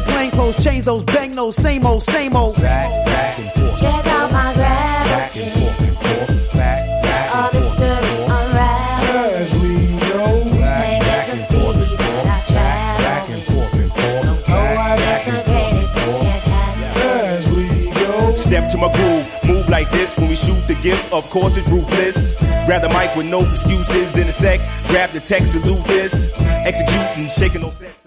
plain clothes, change those, bang those, same old, same old. Back and forth. Check out my graphic. Back and forth and forth. Back All and the forth. story unraveled. As we go. Take Back us and a forth city and that I forth. Back traveled. and forth and forth. Oh, I Back and forth investigated, and forth. can't handle. As we go. Step to my groove, move like this when we shoot the gift. Of course it's ruthless. Grab the mic with no excuses in a sec. Grab the text, salute this. Executing, shaking no sense.